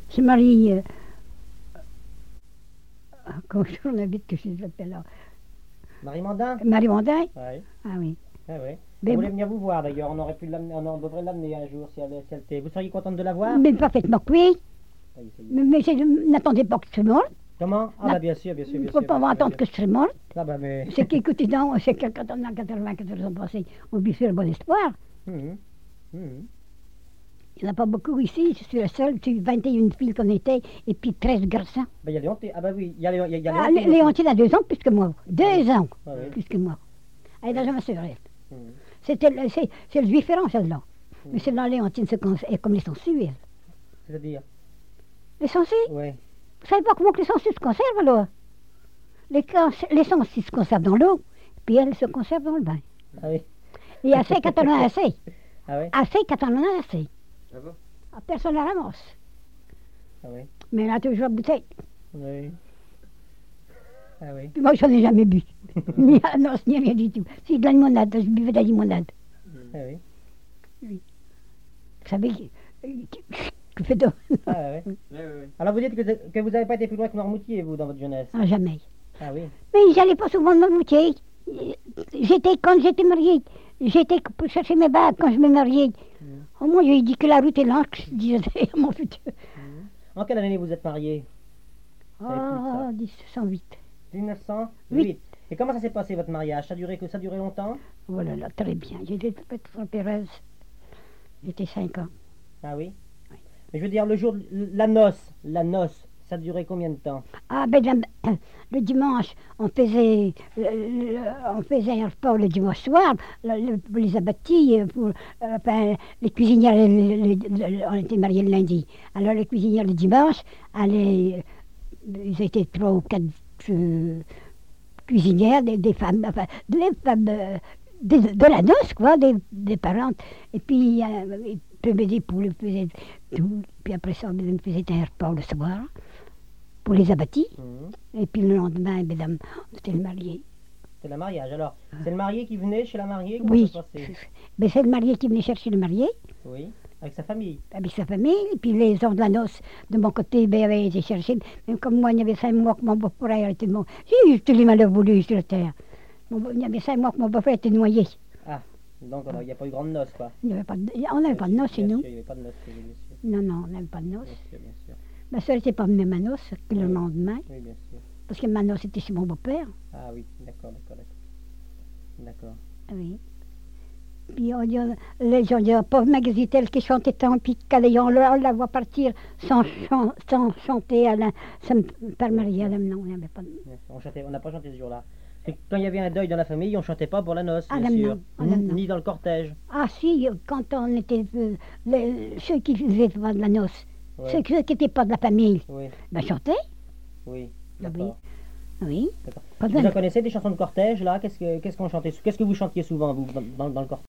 C'est Marie. Comment on habite que je l'appelle là? Marie Mandin? Marie Mondin? Oui. Ah oui. Oui, oui. Mais Elle voulait venir vous voir d'ailleurs, on aurait pu l'amener, on devrait l'amener un jour si elle était. Vous seriez contente de la voir? Mais parfaitement que oui. Oui, ça y est. N'attendez pas que je sois morte. Comment? Ah La- bah bien sûr, bien sûr, Il ne bien faut sûr. pas bien sûr, attendre bien que je serai morte. sûr. Ah bah mais. C'est qu'écoutez donc, c'est que quand on a 94 ans passés, on vit sur le bon espoir. Mhm. Mhm. Il n'y en a pas beaucoup ici, je suis la seule, c'est 21 filles qu'on était, et puis 13 garçons. Bah, il y a Léontine. Ah bah oui, il y a Ah, Léontine aussi. Léontine a 2 ans plus que moi. 2 ans Ah oui. plus que moi. Elle est dans ma sœur, elle. Mhm. C'est le différent, celle-là. Mhm. Mais celle-là, Léontine, est comme les sangsues, elle. C'est-à-dire? Les sangsues? Oui. Vous savez pas comment que les sangsues se conservent, alors? Les sangsues se conservent dans l'eau, puis elles se conservent dans le bain. Ah oui. Et assez quand on a assez. Ah oui. Assez quand on en a assez. Ah bon? Ah, personne ne la ramasse. Ah oui. Mais elle a toujours la bouteille. Oui. Ah oui. Puis moi, j'en ai jamais bu. Ni à noce, ni rien du tout. C'est de la limonade, je buvais de la limonade. Ah oui. Vous savez, que fait de... Ah oui. Oui, oui, oui. Alors vous dites que vous n'avez pas été plus loin que Noirmoutier, vous, dans votre jeunesse? Ah, jamais. Ah oui. Mais j'allais pas souvent dans le moutier. Quand j'étais mariée, j'étais pour chercher mes bagues quand je me mariais. Mhm. Au moins, j'ai dit que la route est longue, je disais à mon futur. Mhm. En quelle année vous êtes mariés? Ah, 1708. 1908. Oui. Et comment ça s'est passé votre mariage? Ça a duré longtemps? Voilà, là, très bien. J'étais très heureuse. J'étais 5 ans. Ah oui. Oui. Mais je veux dire, le jour, la noce, ça durait combien de temps? Ah, le dimanche, on faisait un repas le dimanche soir, pour les abattis, enfin, les cuisinières, on était mariés le lundi. Alors les cuisinières le dimanche, ils étaient 3 ou 4 cuisinières, des femmes, enfin, des femmes de la noce, quoi, des parentes. Et puis, ils prenaient des poules, ils faisaient tout. Puis après ça, ils faisaient un repas le soir pour les abattis. Mhm. Et puis le lendemain, mesdames, c'était le marié. C'est le mariage. Alors, c'est le marié qui venait chez la mariée? Comment Oui, ça se passait? mais c'est le marié qui venait chercher le marié, Oui. Avec sa famille? avec sa famille, et puis les gens de la noce, de mon côté, avaient été chercher. Même comme moi, il y avait 5 mois que mon beau-frère était mort. J'ai tous les malheurs voulus sur la terre. Il y avait 5 mois que mon beau-frère était noyé. Ah, donc alors, il n'y a pas eu grande noce, quoi. On n'avait pas de noces chez Bien nous. sûr, il n'y avait pas de noce chez vous, bien sûr. Non, non, on n'avait pas de Bien noces. sûr, bien sûr. Ma soeur n'était pas venue à ma noce que le Oui. lendemain, Oui, bien sûr. parce que ma noce était chez mon beau-père. Ah oui, d'accord, d'accord, d'accord. D'accord. Oui. Puis les gens disaient, pauvre Magazitel qui chantait tant, puis on la voit partir sans chanter, ça me permet rien, non, il n'y avait pas de... On n'a pas chanté ce jour-là. C'est que quand il y avait un deuil dans la famille, on chantait pas pour la noce, Ah, bien non, sûr. non. Ah, non, non. Ni dans le cortège. Ah si, quand on était, ceux qui faisaient pas de la noce, Ouais. ceux qui n'étaient pas de la famille, Oui, ben chantaient, oui. Ah oui. D'accord. oui. D'accord. Pas Vous en de- connaissez des chansons de cortège, là? Qu'est-ce qu'on chantait? Qu'est-ce que vous chantiez souvent, vous, dans le cortège?